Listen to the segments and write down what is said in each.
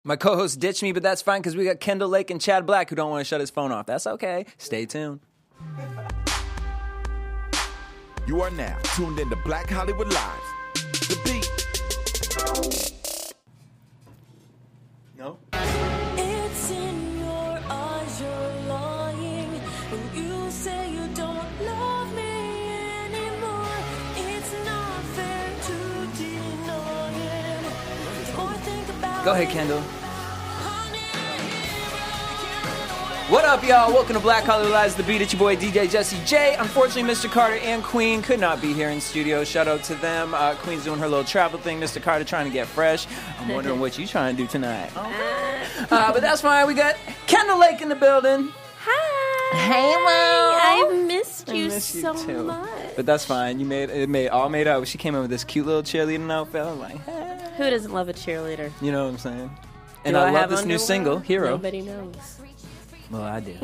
My co-host ditched me, but that's fine because we got Kendall Lake and Chad Black who don't want to shut his phone off. That's okay. Stay tuned. You are now tuned into Black Hollywood Live. The Beat. No? It's in your eyes, you're lying when you say you don't love me anymore. It's not fair to deny it. The more I think about Go ahead, Kendall. What up, y'all? Welcome to Black Hollywood Lives, The Beat. It's your boy, DJ Jesse J. Unfortunately, Mr. Carter and Queen could not be here in studio. Shout out to them. Queen's doing her little travel thing. Mr. Carter trying to get fresh. I'm wondering what you trying to do tonight. But that's fine. We got Kendall Lake in the building. Hi. Hey, Will. I missed you miss you so too. much. But that's fine. You made it all made up. She came in with this cute little cheerleading outfit. I was like, hey. Who doesn't love a cheerleader? You know what I'm saying? And Do I love have this new underwear? single, Hero. Nobody knows. Well, I do.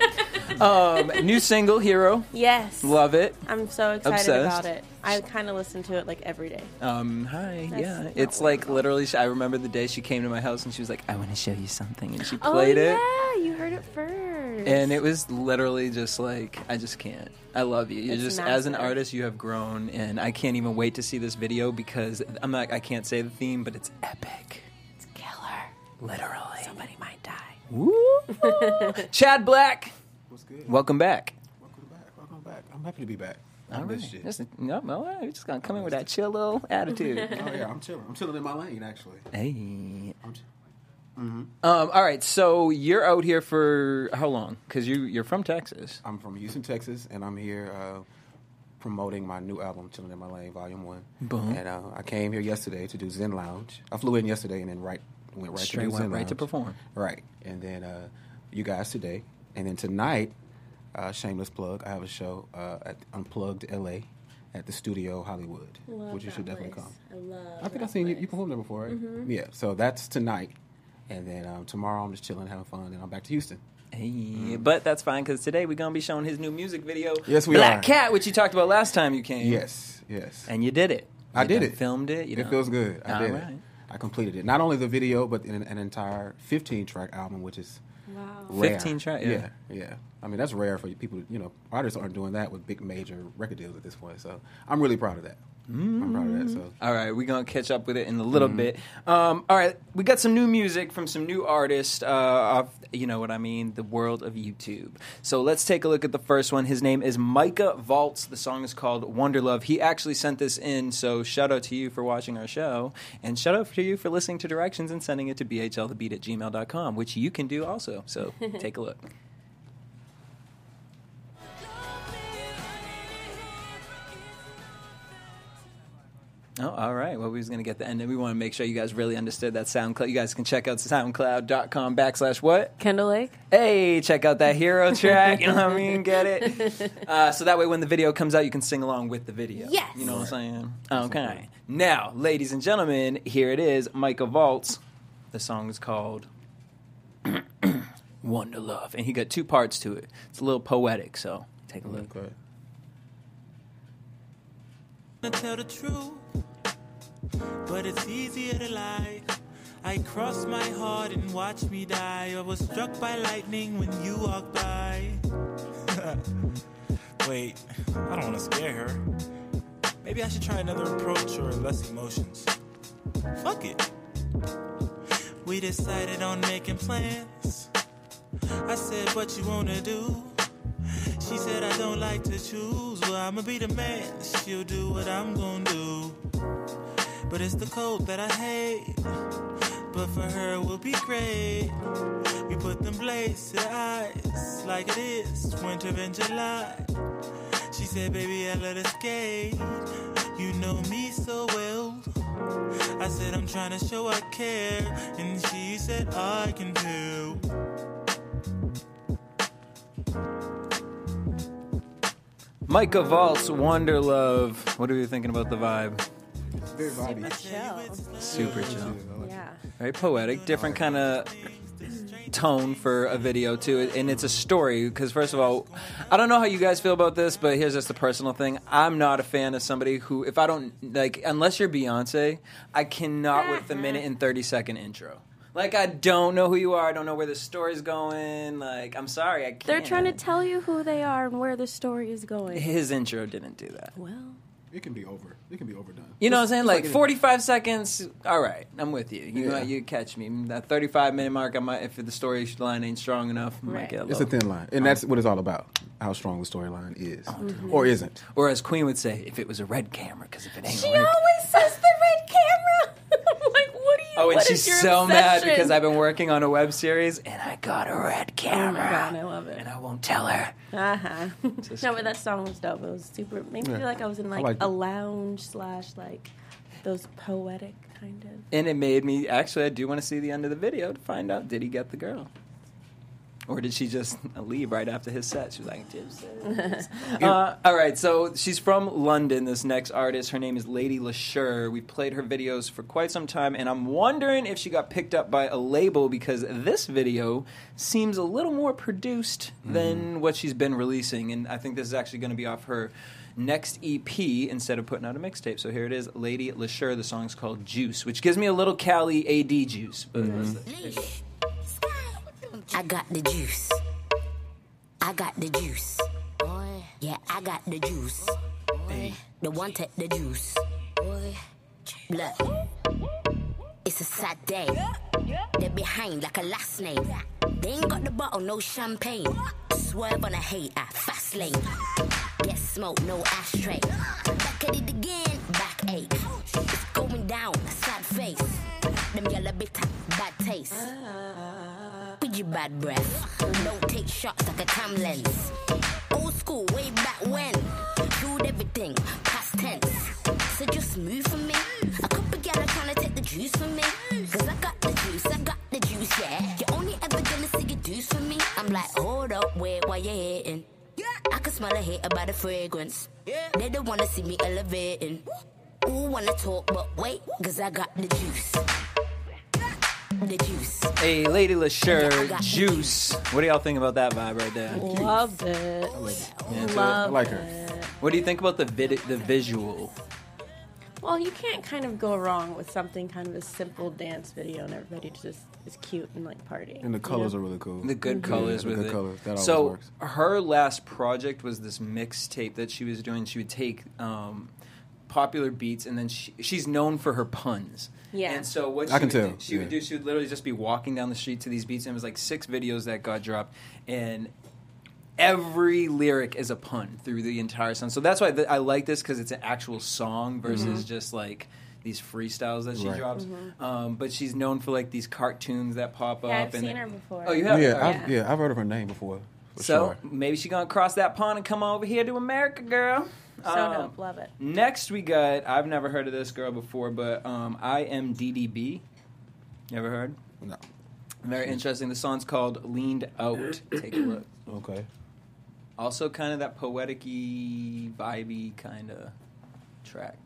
New single, Hero. Yes. Love it. I'm so excited Obsessed. about it. I kind of listen to it like every day. Hi. That's Yeah. not It's what like literally, I remember the day she came to my house and she was like, I want to show you something. And she played it. Oh, yeah. You heard it first. And it was literally just like, I just can't. I love you. You're It's just, as an massive. artist, you have grown. And I can't even wait to see this video because I can't say the theme, but it's epic. It's killer. Literally. Somebody might die. Woo! Chad Black. What's good? Welcome back. Welcome back. I'm happy to be back. All I right. missed you. No, all right. We're just going to come in with that chill little attitude. Oh yeah, I'm chilling. I'm chilling in my lane actually. Hey. I'm ch- All right, so you're out here for how long? Because you're from Texas. I'm from Houston, Texas, and I'm here promoting my new album, Chilling in My Lane, Volume 1. Boom. And I came here yesterday to do Zen Lounge. I flew in yesterday and then went right Straight to do went Zen right Lounge. to perform. Right. And then you guys today. And then tonight, shameless plug, I have a show at Unplugged LA at the Studio Hollywood, Love which you that should definitely place. come. I love I think that I've seen you place. perform there before, right? Yeah, so that's tonight. And then tomorrow I'm just chilling, having fun, and I'm back to Houston. Hey, but that's fine because today we're gonna be showing his new music video. Yes, we Black are. Cat, which you talked about last time you came. Yes. and you did it. I You did done it. Filmed it. You It know. feels good. I did All it. right. I completed it. Not only the video, but an entire 15-track album, which is Wow. rare. 15 track, Yeah, yeah. yeah. I mean, that's rare for people. Artists aren't doing that with big major record deals at this point. So I'm really proud of that. I'm proud of that. So All right, we're going to catch up with it in a little bit. All right, we got some new music from some new artists of, you know what I mean, the world of YouTube. So let's take a look at the first one. His name is Micah Vaults. The song is called Wonder Love. He actually sent this in, so shout out to you for watching our show. And shout out to you for listening to directions and sending it to bhlthebeat@gmail.com, which you can do also. So take a look. Oh, all right. Well, we was going to get the end, and we want to make sure you guys really understood that SoundCloud. You guys can check out soundcloud.com/what? Kendall Lake? Hey, check out that Hero track. You know what I mean? Get it? So that way when the video comes out, you can sing along with the video. Yes. You know what I'm saying? Okay. Now, ladies and gentlemen, here it is. Micah Vaults. The song is called Wonder Love. And he got two parts to it. It's a little poetic, so take a look. okay. To tell the truth, but it's easier to lie. I crossed my heart and watched me die. I was struck by lightning when you walked by. Wait, I don't want to scare her. Maybe I should try another approach or less emotions. Fuck it. We decided on making plans. I said, what you wanna do? She said, I don't like to choose. Well, I'ma be the man. She'll do what I'm gonna do. But it's the cold that I hate. But for her, we'll be great. We put them blades to the eyes like it is winter in July. She said, baby, I let it skate. You know me so well. I said, I'm trying to show I care. And she said, I can tell. Micah Vaults, Wonder Love. What are you thinking about the vibe? Very vibey. Chill. Super chill. Yeah. Very poetic, different kind of tone for a video too, and it's a story. Because first of all, I don't know how you guys feel about this, but here's just a personal thing. I'm not a fan of somebody who, if I don't like, unless you're Beyonce, I cannot with the minute and 30-second intro. Like, I don't know who you are. I don't know where the story's going. Like, I'm sorry, I can't. They're trying to tell you who they are and where the story is going. His intro didn't do that. Well, It can be over. It can be overdone. You know what I'm saying? Just Like it- 45 seconds. All right, I'm with you. Yeah. You catch me. That 35-minute mark, I might, if the storyline ain't strong enough, I might Right. get a It's a little. thin line, and that's what it's all about. How strong the storyline is, or isn't. Or as Queen would say, if it was a red camera, because if it ain't she a red always says the red camera. I'm like, what are you? Oh, and what she's is your so mad obsession? because I've been working on a web series and I got a red Oh camera. my god, I love it. And I won't tell her. Uh-huh. Just No, kidding. but that song was dope. It was super. Made me Yeah. feel like I was in I like liked a it. lounge / like those poetic kind of. And it made me, actually, I do want to see the end of the video to find out, did he get the girl? Or did she just leave right after his set? She was like, gypsy. All right, so she's from London, this next artist. Her name is Lady LaSure. We've played her videos for quite some time, and I'm wondering if she got picked up by a label because this video seems a little more produced than what she's been releasing. And I think this is actually going to be off her next EP instead of putting out a mixtape. So here it is, Lady LaSure. The song's called Juice, which gives me a little Cali AD juice. But I got the juice. I got the juice. Yeah, I got the juice. The one take the juice. Look, it's a sad day. They're behind like a last name. They ain't got the bottle, no champagne. Swerve on a hater, fast lane. Get smoke, no ashtray. Back at it again, backache. It's going down, sad face. Them yellow bitter, bad taste. With your bad breath. Don't take shots like a cam lens. Old school, way back when. Doing everything, past tense. So just move for me. A couple gal are trying to take the juice from me. Cause I got the juice, yeah. You're only ever gonna see your juice from me. I'm like, hold up, wait, why you hating? I can smell a hater by the fragrance. They don't wanna see me elevating. Ooh, wanna talk, but wait, cause I got the juice. The juice. Hey, Lady LaSure, Juice. What do y'all think about that vibe right there? Loved it. Yeah, so Loved I like her. it. what do you think about the visual? Well, you can't kind of go wrong with something kind of a simple dance video and everybody just is cute and like partying. And the colors are really cool. The good colors Yeah, the with good it. colors. That always So works. her last project was this mixtape that she was doing. She would take popular beats and then she's known for her puns. Yeah. And so what I can tell, she would yeah. do, she would literally just be walking down the street to these beats, and it was like 6 videos that got dropped, and every lyric is a pun through the entire song. So that's why I like this, because it's an actual song versus just like these freestyles that she Right. drops. But she's known for like these cartoons that pop Yeah, up. I've and seen her before. Oh, you have? Yeah, All right. I've heard of her name before. For So sure. maybe she gonna cross that pond and come over here to America, girl. So dope. Love it. Next we got, I've never heard of this girl before, but IMDDB. You ever heard? No. Very interesting. The song's called Leaned Out. Take a look. Okay. Also kind of that poetic-y, vibey kind of track.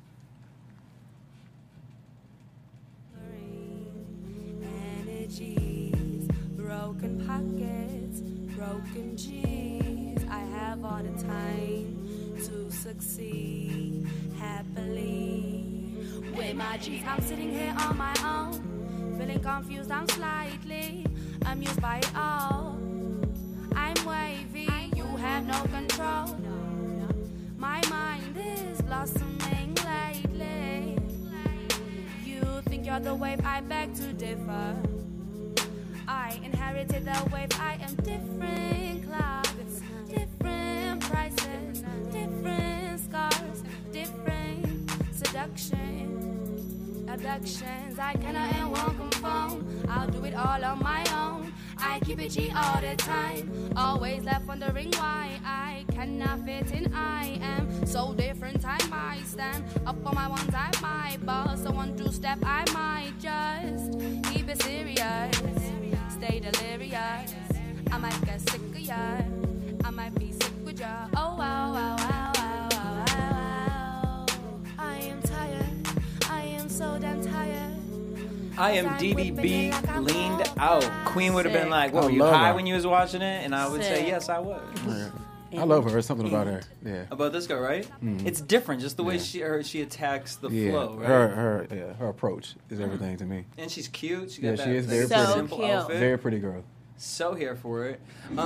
Energies, broken pockets, broken G's. I have all the time to succeed happily. With my G's, I'm sitting here on my own, feeling confused. I'm slightly amused by it all. I'm wavy, you have no control. My mind is blossoming lately. You think you're the wave, I beg to differ. I inherited the wave, I am different clouds, different prices, different scars, different seduction, abductions. I cannot and won't conform, I'll do it all on my own. I keep it G all the time, always left wondering why I cannot fit in. I am so different, I might stand up on my ones, I might bust. So 1, 2 step, I might just keep it serious, stay delirious. I might get sick of ya, I might be sick with ya. Oh wow, wow, wow, wow, wow, wow. I am tired, I am so damn tired. IMDDB Leaned Out. Queen would have been Sick. like, "What I were you love high her. when you was watching it?" And I would say, Sick. "Yes, I was." I love her. There's something about her. And- Yeah. About this girl, right? It's different, just the way she attacks the Yeah. flow, right? Her approach is everything to me. And she's cute. She Yeah, got she that is very pretty. simple So cute. outfit. Very pretty girl. So here for it.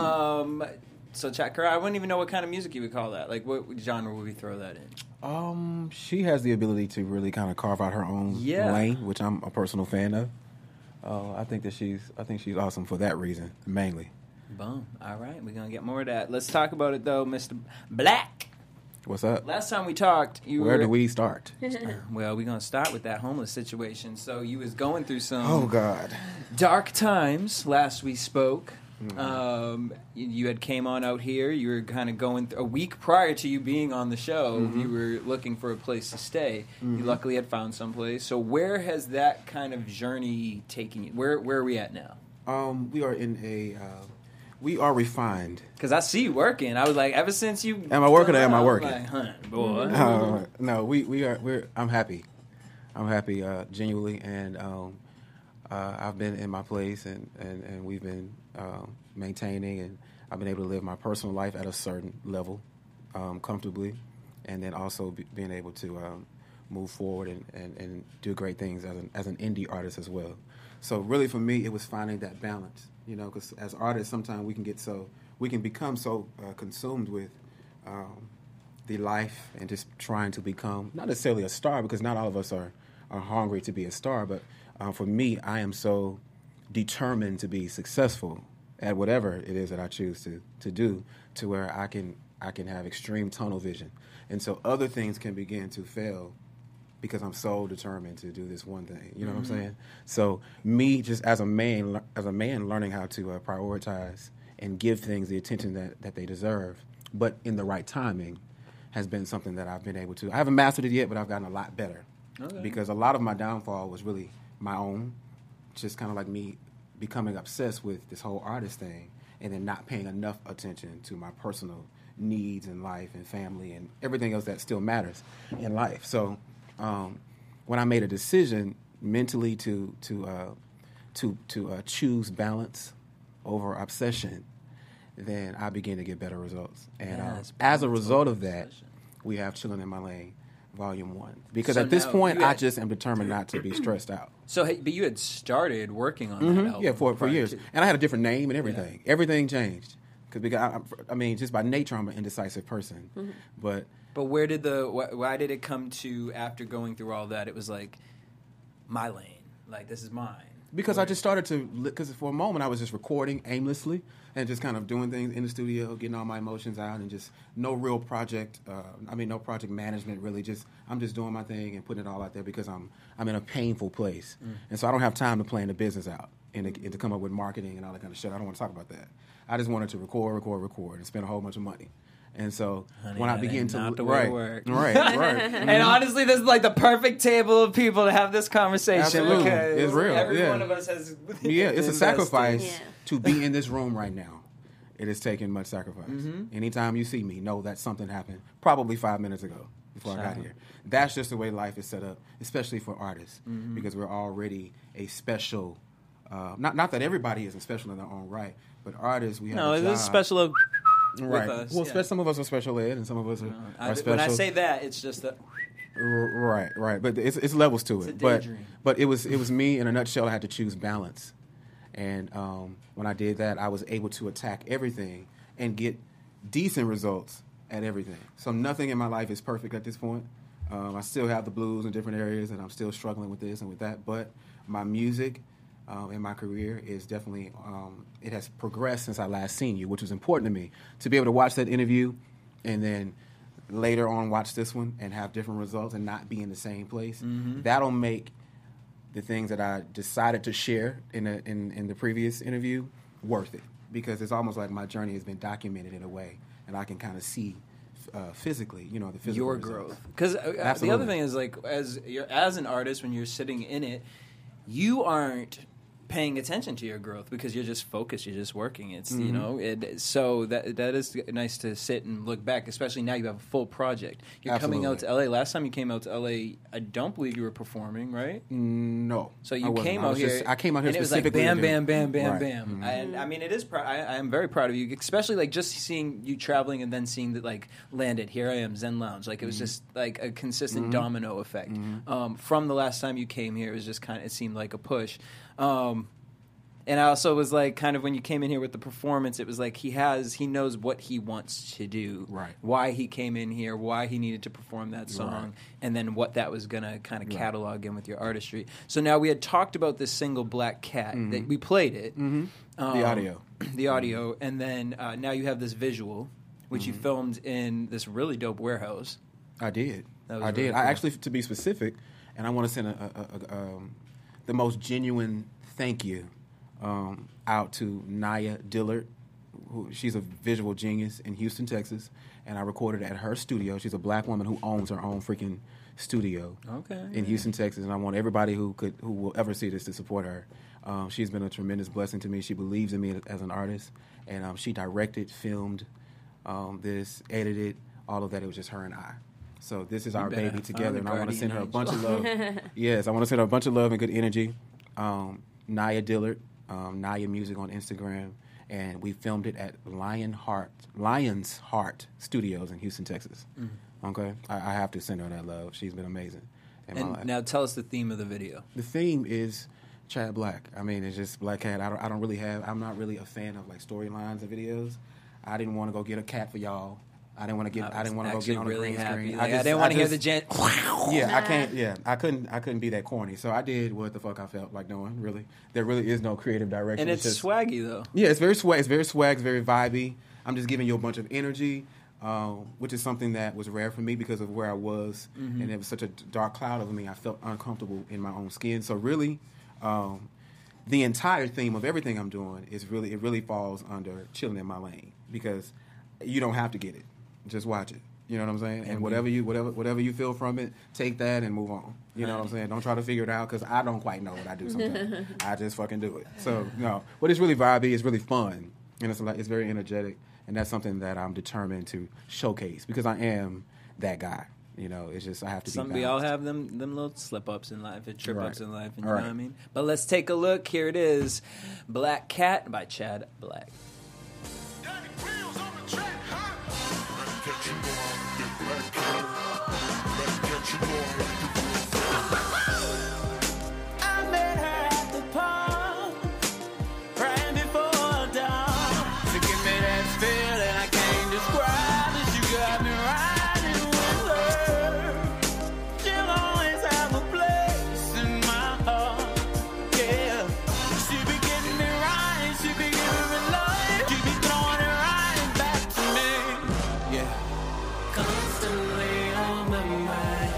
So Chakra, I wouldn't even know what kind of music you would call that. Like, what genre would we throw that in? She has the ability to really kind of carve out her own lane, which I'm a personal fan of. I think she's awesome for that reason, mainly. Boom. All right, we're gonna get more of that. Let's talk about it though, Mr. Black. What's up? Last time we talked, Where do we start? Well, we're gonna start with that homeless situation. So you was going through some Oh God. dark times last we spoke. You had came on out here. You were kind of going a week prior to you being on the show. You were looking for a place to stay. You luckily had found some place. So where has that kind of journey taken you? Where are we at now? We are in a. We are refined. Because I see you working. I was like, ever since you Am I working or am I I'm working? Like, huh, boy. No, we're. I'm happy. I'm happy, genuinely, and I've been in my place, and we've been maintaining, and I've been able to live my personal life at a certain level, comfortably, and then also being able to move forward and do great things as an indie artist as well. So really, for me, it was finding that balance. You know, because as artists, sometimes we can become so consumed with the life and just trying to become not necessarily a star, because not all of us are hungry to be a star. But for me, I am so determined to be successful at whatever it is that I choose to do, to where I can have extreme tunnel vision, and so other things can begin to fail because I'm so determined to do this one thing. You know what I'm saying? So me, just as a man learning how to prioritize and give things the attention that they deserve, but in the right timing, has been something that I've been able to. I haven't mastered it yet, but I've gotten a lot better. Okay. Because a lot of my downfall was really my own, just kind of like me becoming obsessed with this whole artist thing and then not paying enough attention to my personal needs in life and family and everything else that still matters in life. So when I made a decision mentally to choose balance over obsession, then I began to get better results. And as a result of that, we have Chillin' in My Lane, Volume 1. Because So at this now point, you I had- just am determined not to be stressed out. So, hey, but you had started working on that album. Yeah, for prior years. to- And I had a different name and everything. Everything changed. Because I mean, just by nature, I'm an indecisive person. But But where did why did it come to after going through all that? It was like, my lane. Like, this is mine. because I just started to, because for a moment I was just recording aimlessly and just kind of doing things in the studio, getting all my emotions out, and just no real project, no project management really. Just I'm just doing my thing and putting it all out there because I'm in a painful place, and so I don't have time to plan the business out and to come up with marketing and all that kind of shit. I don't want to talk about that. I just wanted to record, and spend a whole bunch of money. And so when I that begin ain't to not the way it works. right. And honestly, this is like the perfect table of people to have this conversation. Absolutely. Because It's real, every yeah. one of us has Yeah, it's a invested. sacrifice Yeah. to be in this room right now. It has taken much sacrifice. Mm-hmm. Anytime you see me, know that something happened probably 5 minutes ago before I got here. That's just the way life is set up, especially for artists, Mm-hmm. because we're already a special. Not that everybody isn't special in their own right, but artists, we have No, a it's job. a special of Right. with us. Well, yeah. some of us are special ed, and some of us are special. When I say that, it's just that. Right. But it's levels to It's it. a But daydream. but it was me in a nutshell. I had to choose balance, and when I did that, I was able to attack everything and get decent results at everything. So nothing in my life is perfect at this point. I still have the blues in different areas, and I'm still struggling with this and with that. But my music and my career is definitely it has progressed since I last seen you, which was important to me to be able to watch that interview and then later on watch this one and have different results and not be in the same place. That'll make the things that I decided to share in the previous interview worth it, because it's almost like my journey has been documented in a way, and I can kind of see physically, the physical Your results. growth, because the Absolutely. other thing is, like, as an artist, when you're sitting in it, you aren't paying attention to your growth because you're just focused, you're just working. It's you know, so that is nice to sit and look back, especially now you have a full project. You're coming out to LA. Last time you came out to LA, I don't believe you were performing, right? No. So you came out here. I came out here and specifically. It was like bam, bam, bam, bam, Right. bam. And I mean, it is. I am very proud of you, especially like just seeing you traveling and then seeing that like landed. Here I am, Zen Lounge. Like it was just like a consistent domino effect. From the last time you came here, it was just kind of. It seemed like a push. And I also was like, kind of when you came in here with the performance, it was like he knows what he wants to do, Right. why he came in here, why he needed to perform that song, Right. and then what that was going to kind of catalog in with your artistry. So now we had talked about this single Black Cat, that we played it. The audio. The audio, and then now you have this visual, which you filmed in this really dope warehouse. I did. That was I really did. cool. I actually, to be specific, and I want to send the most genuine thank you out to Naya Dillard. She's a visual genius in Houston, Texas, and I recorded at her studio. She's a black woman who owns her own freaking studio in Houston, Texas, and I want everybody who will ever see this to support her. She's been a tremendous blessing to me. She believes in me as an artist, and she directed, filmed this, edited, all of that. It was just her and I. So this is our better baby together, and I want to send her a guardian bunch of love. Yes, I want to send her a bunch of love and good energy. Naya Dillard, Naya Music on Instagram, and we filmed it at Lion's Heart Studios in Houston, Texas. Okay, I have to send her that love. She's been amazing in my life. And now tell us the theme of the video. The theme is Chad Black. I mean, it's just Black Cat. I'm not really a fan of like storylines and videos. I didn't want to go get a cat for y'all. I didn't want to go get on a green screen. Like, I didn't want to hear the gent. Yeah, I can't. Yeah, I couldn't be that corny. So I did what the fuck I felt like doing. Really, there really is no creative direction. And it's just swaggy though. Yeah, it's very swag. It's very swag. It's very vibey. I'm just giving you a bunch of energy, which is something that was rare for me because of where I was, and it was such a dark cloud over me. I felt uncomfortable in my own skin. So really, the entire theme of everything I'm doing is really falls under chilling in my lane because you don't have to get it. Just watch it. You know what I'm saying? And whatever you feel from it, take that and move on. You know what I'm saying? Don't try to figure it out because I don't quite know what I do sometimes. I just fucking do it. So no, but it's really vibey. It's really fun, and it's very energetic, and that's something that I'm determined to showcase because I am that guy. You know, it's just I have to be. We all balanced. have them little slip ups in life and trip ups in life, and you All know right. what I mean. But let's take a look. Here it is, Black Cat by Chad Black. I met her at the park, right before dawn. She gave me that feeling I can't describe, and she got me riding with her. She'll always have a place in my heart, yeah. She be getting me right, she be giving me life, she be throwing it right back to me, yeah. Constantly on my mind.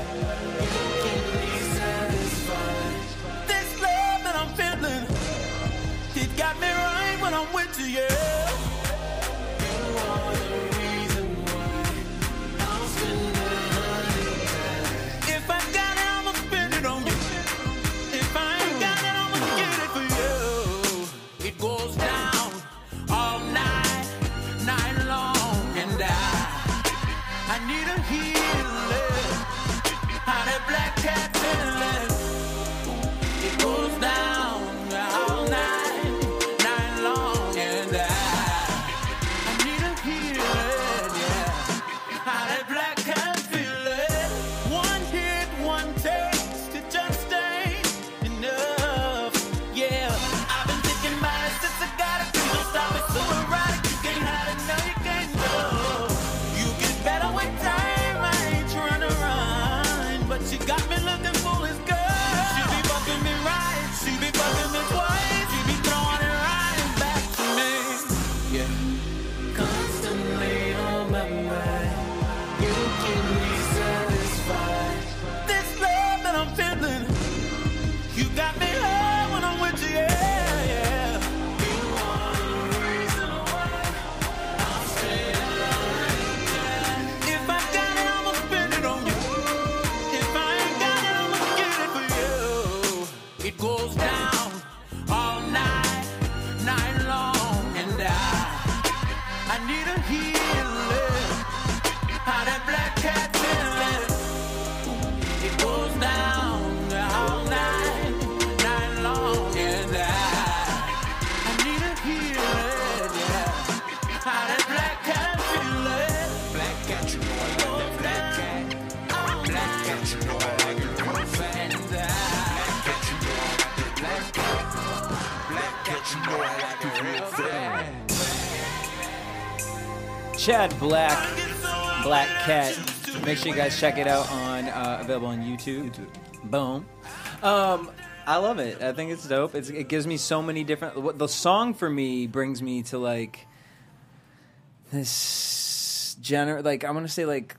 This love that I'm feeling, it got me right when I'm with you, yeah. You are the reason why I'll spend the night. If I got it, I'ma spend it on you. If I ain't got it, I'ma get it for you. It goes down all night, night long, and I need a healing. How that Black Cat feeling. It goes down all night, night long, and I need a healing. Chad Black, Black Cat. Make sure you guys check it out on available on YouTube. Boom. I love it. I think it's dope. It gives me so many different. The song for me brings me to like this like I want to say like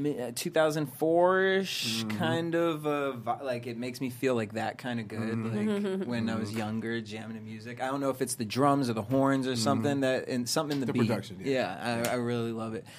2004-ish kind of like it makes me feel like that kind of good like when I was younger jamming to music. I don't know if it's the drums or the horns or something and something in the beat. Production. I really love it.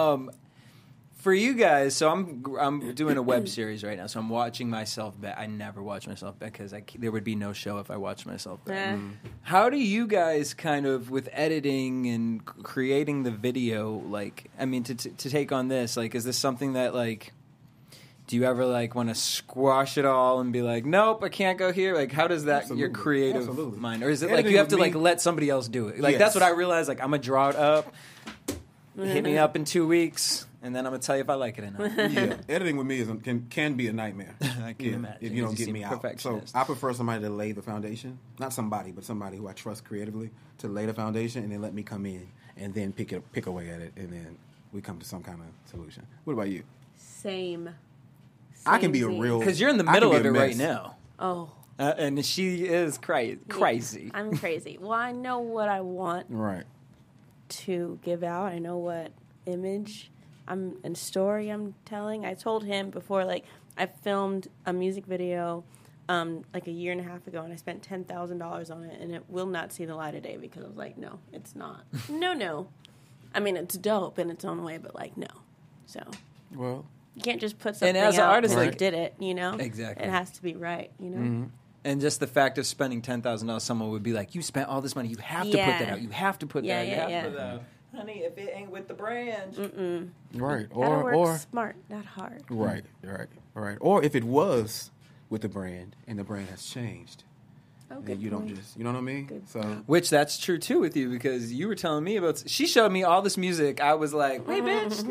For you guys, so I'm doing a web series right now, so I'm watching myself back. I never watch myself back because there would be no show if I watched myself back. How do you guys kind of, with editing and creating the video, like, I mean, to take on this, like, is this something that, like, do you ever, like, want to squash it all and be like, nope, I can't go here? Like, how does that, your creative mind, or is it, like, you have to, like, let somebody else do it? Like, that's what I realized, like, I'm going to draw it up, hit me up in 2 weeks. And then I'm gonna tell you if I like it or not. Yeah, editing with me can be a nightmare. I can imagine. If you don't get seem me out. So perfectionist. I prefer somebody to lay the foundation. Not somebody, but somebody who I trust creatively to lay the foundation and then let me come in and then pick away at it and then we come to some kind of solution. What about you? Same. I can be a Same. real Because you're in the I can middle be of a it mess. right now. Oh. And she is crazy. I'm crazy. Well, I know what I want Right. to give out. I know what image and story I'm telling. I told him before, like, I filmed a music video like a year and a half ago, and I spent $10,000 on it, and it will not see the light of day because I was like, no, it's not. No. I mean, it's dope in its own way, but, like, no. So Well, you can't just put something as an out artist, and like- you did it, you know? Exactly. It has to be right, you know? And just the fact of spending $10,000, someone would be like, you spent all this money. You have to put that out. You have to put that out. You have to put that out. Honey, if it ain't with the brand. right. Gotta work Or smart, not hard. right. Or if it was with the brand and the brand has changed. Oh, And good you don't point. just, you know what I mean? Good. So Which that's true too with you because you were telling me about. She showed me all this music. I was like, wait,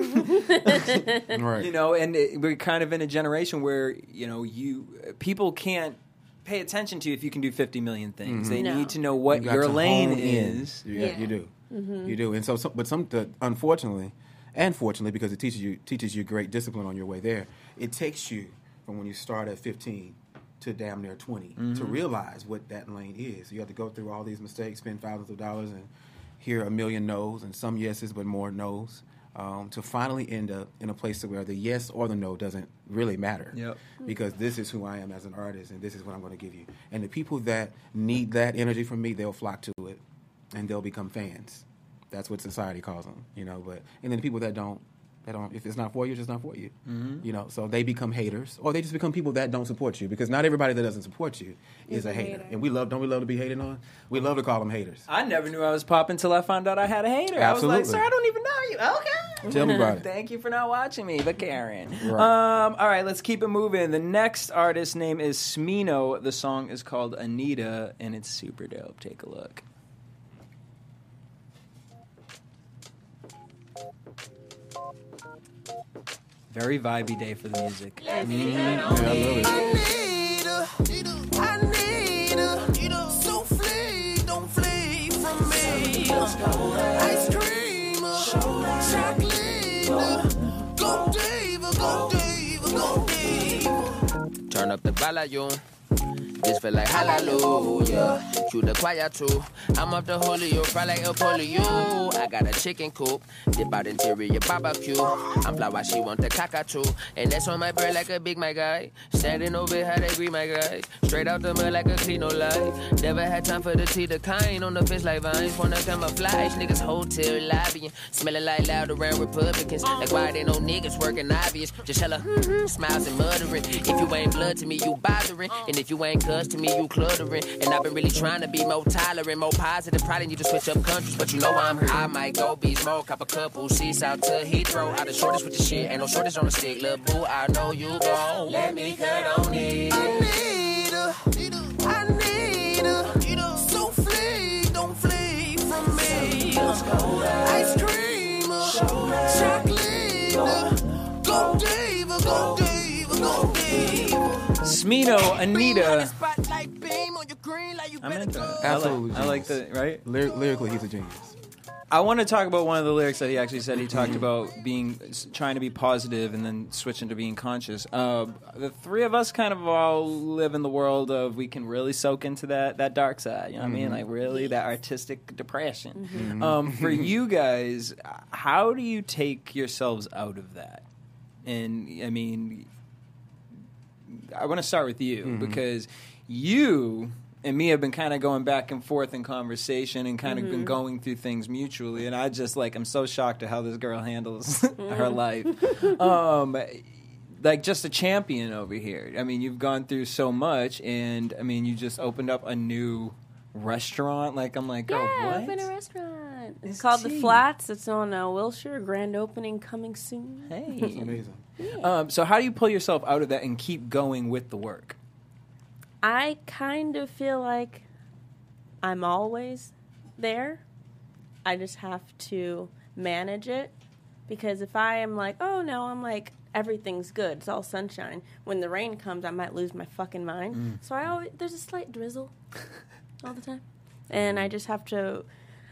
bitch. right. You know, and we're kind of in a generation where you know people can't pay attention to you if you can do 50 million things. They No. need to know what You got your to lane hone in. is. Yeah, you do. You do. And so unfortunately, and fortunately, because it teaches you great discipline on your way there, it takes you from when you start at 15 to damn near 20 to realize what that lane is. You have to go through all these mistakes, spend thousands of dollars, and hear a million no's and some yeses, but more no's, to finally end up in a place where the yes or the no doesn't really matter. Yep. Because this is who I am as an artist, and this is what I'm going to give you. And the people that need that energy from me, they'll flock to it, and they'll become fans. That's what society calls them, you know. And then the people that don't, if it's not for you, it's just not for you, you know. So they become haters, or they just become people that don't support you, because not everybody that doesn't support you is a hater. And don't we love to be hated on? We love to call them haters. I never knew I was popping until I found out I had a hater. Absolutely. I was like, sir, I don't even know you. Okay. Tell me about it. Thank you for not watching me, but Karen. Right. All right, let's keep it moving. The next artist's name is Smino. The song is called Anita, and it's super dope. Take a look. Very vibey day for the music. Yeah, I love it. I need a souffle, don't flee from me. Ice cream, chocolate, go diva, go diva, go diva. Turn up the volume. This feel like hallelujah. Cue the choir too. I'm up the Julio, fry like a polio. I got a chicken coop, dip out interior barbecue. I'm fly while she want the cockatoo. And that's on my bird like a big my guy. Standing over how they greet my guys. Straight out the mud like a clean no life. Never had time for the tea, the kind on the fish like vines. Wanna camouflage, niggas hotel lobbying. Smelling like loud around Republicans. Like why they no niggas working obvious. Just hella smiles and muttering. If you ain't blood to me, you bothering. And if you ain't cuz to me, you cluttering. And I've been really trying to be more tolerant, more positive. Probably need to switch up countries, but you know I'm here. I might go be smoke, cop a couple seats out to Heathrow. Out the shortest with the shit, ain't no shortage on the stick. Lil' boo, I know you gon' let me cut on it. I need a souffle, don't flee from me. Ice cream, chocolate, go diva, go diva, go diva. Smino, Anita. I'm into it. Absolutely I like genius. the right. Lyrically, he's a genius. I want to talk about one of the lyrics that he actually said. He talked about trying to be positive and then switching to being conscious. The three of us kind of all live in the world of we can really soak into that dark side. You know what I mean? Like really that artistic depression. For you guys, how do you take yourselves out of that? And I mean, I want to start with you because you and me have been kind of going back and forth in conversation and kind of been going through things mutually. And I just I'm so shocked at how this girl handles her life. Like just a champion over here. I mean, you've gone through so much, and I mean, you just opened up a new restaurant. Like I'm like, oh, what? Open a restaurant. It's called The Flats. It's on Wilshire. Grand opening coming soon. Hey, It's amazing. so how do you pull yourself out of that and keep going with the work? I kind of feel like I'm always there. I just have to manage it, because if I am like, oh no, I'm like, everything's good, it's all sunshine. When the rain comes, I might lose my fucking mind. So there's a slight drizzle all the time. And I just have to,